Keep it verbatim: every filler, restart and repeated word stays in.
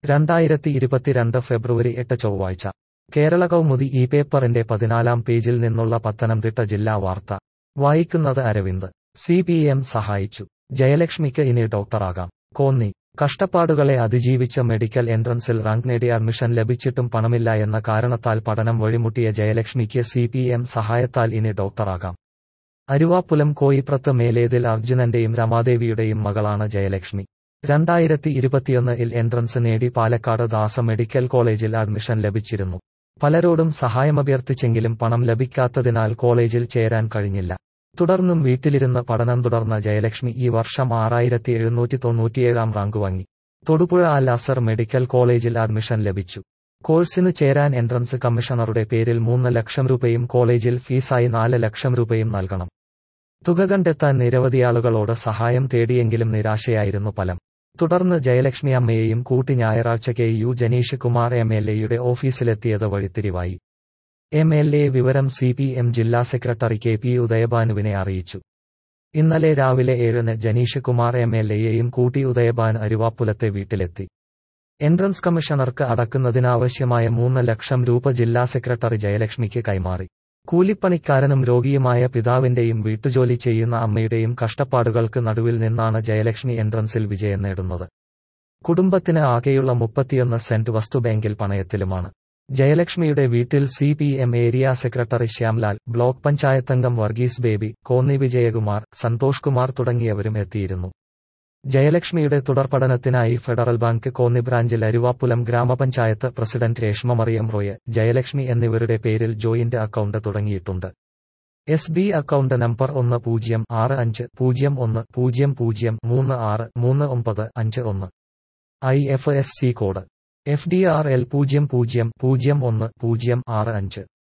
രണ്ടായിരത്തി ഇരുപത്തിരണ്ട് ഫെബ്രുവരി എട്ട് ചൊവ്വാഴ്ച കേരള കൗമുദി ഈ പേപ്പറിന്റെ പതിനാലാം പേജിൽ നിന്നുള്ള പത്തനംതിട്ട ജില്ലാ വാർത്ത വായിക്കുന്നത് അരവിന്ദ്. സി പി എം സഹായിച്ചു. ജയലക്ഷ്മിക്ക് ഇനി ഡോക്ടറാകാം. കോന്നി കഷ്ടപ്പാടുകളെ അതിജീവിച്ച മെഡിക്കൽ എൻട്രൻസിൽ റാങ്ക് നേടി അഡ്മിഷൻ ലഭിച്ചിട്ടും പണമില്ല എന്ന കാരണത്താൽ പഠനം വഴിമുട്ടിയ ജയലക്ഷ്മിക്ക് സി പി എം സഹായത്താൽ ഇനി ഡോക്ടറാകാം. അരുവാപ്പുലം കോയിപ്രത്ത് മേലേതിൽ അർജുനന്റെയും രമാദേവിയുടെയും മകളാണ് ജയലക്ഷ്മി. രണ്ടായിരത്തി ഇരുപത്തിയൊന്നിൽ എൻട്രൻസ് നേടി പാലക്കാട് ദാസ മെഡിക്കൽ കോളേജിൽ അഡ്മിഷൻ ലഭിച്ചിരുന്നു. പലരോടും സഹായമഭ്യർത്ഥിച്ചെങ്കിലും പണം ലഭിക്കാത്തതിനാൽ കോളേജിൽ ചേരാൻ കഴിഞ്ഞില്ല. തുടർന്നും വീട്ടിലിരുന്ന് പഠനം തുടർന്ന ജയലക്ഷ്മി ഈ വർഷം ആറായിരത്തി എഴുന്നൂറ്റി തൊണ്ണൂറ്റിയേഴാം റാങ്ക് വാങ്ങി. തൊടുപുഴ അൽ അസർ മെഡിക്കൽ കോളേജിൽ അഡ്മിഷൻ ലഭിച്ചു. കോഴ്സിനു ചേരാൻ എൻട്രൻസ് കമ്മീഷണറുടെ പേരിൽ മൂന്ന് ലക്ഷം രൂപയും കോളേജിൽ ഫീസായി നാല് ലക്ഷം രൂപയും നൽകണം. തുക കണ്ടെത്താൻ നിരവധിയാളുകളോട് സഹായം തേടിയെങ്കിലും നിരാശയായിരുന്നു ഫലം. തുടർന്ന് ജയലക്ഷ്മി അമ്മയെയും കൂട്ടി ഞായറാഴ്ച K U Janeesh Kumar M L എയുടെ ഓഫീസിലെത്തിയത് വഴിത്തിരിവായി. എം എൽ എ വിവരം സി പി എം ജില്ലാ സെക്രട്ടറി കെ പി ഉദയഭാനുവിനെ അറിയിച്ചു. ഇന്നലെ രാവിലെ ഏഴിന് ജനീഷ് കുമാർ എം എൽ എയെയും കൂട്ടി ഉദയഭാൻ അരുവാപ്പുലത്തെ വീട്ടിലെത്തി. എൻട്രൻസ് കമ്മീഷണർക്ക് അടക്കുന്നതിനാവശ്യമായ മൂന്ന് ലക്ഷം രൂപ ജില്ലാ സെക്രട്ടറി ജയലക്ഷ്മിക്ക് കൈമാറി. കൂലിപ്പണിക്കാരനും രോഗിയുമായ പിതാവിന്റെയും വീട്ടുജോലി ചെയ്യുന്ന അമ്മയുടെയും കഷ്ടപ്പാടുകൾക്ക് നടുവിൽ നിന്നാണ് ജയലക്ഷ്മി എൻട്രൻസിൽ വിജയം നേടുന്നത്. കുടുംബത്തിന് ആകെയുള്ള മുപ്പത്തിയൊന്ന് സെന്റ് വസ്തു ബാങ്കിൽ പണയത്തിലുമാണ്. ജയലക്ഷ്മിയുടെ വീട്ടിൽ C P M area secretary Shyamlal, block പഞ്ചായത്തംഗം വർഗീസ് ബേബി, കോന്നി വിജയകുമാർ, സന്തോഷ് കുമാർ തുടങ്ങിയവരും എത്തിയിരുന്നു. ജയലക്ഷ്മിയുടെ തുടർപഠനത്തിനായി ഫെഡറൽ ബാങ്ക് കോന്നി ബ്രാഞ്ചിൽ അരുവാപ്പുലം ഗ്രാമപഞ്ചായത്ത് പ്രസിഡന്റ് രേഷ്മ മറിയം റോയ്, ജയലക്ഷ്മി എന്നിവരുടെ പേരിൽ ജോയിന്റ് അക്കൗണ്ട് തുടങ്ങിയിട്ടുണ്ട്. എസ് ബി അക്കൗണ്ട് നമ്പർ ഒന്ന് പൂജ്യം ആറ് അഞ്ച് പൂജ്യം ഒന്ന് പൂജ്യം പൂജ്യം മൂന്ന് ആറ് മൂന്ന് ഒമ്പത് അഞ്ച് ഒന്ന്. I F S C code F D R L പൂജ്യം പൂജ്യം പൂജ്യം ഒന്ന് പൂജ്യം ആറ് അഞ്ച്.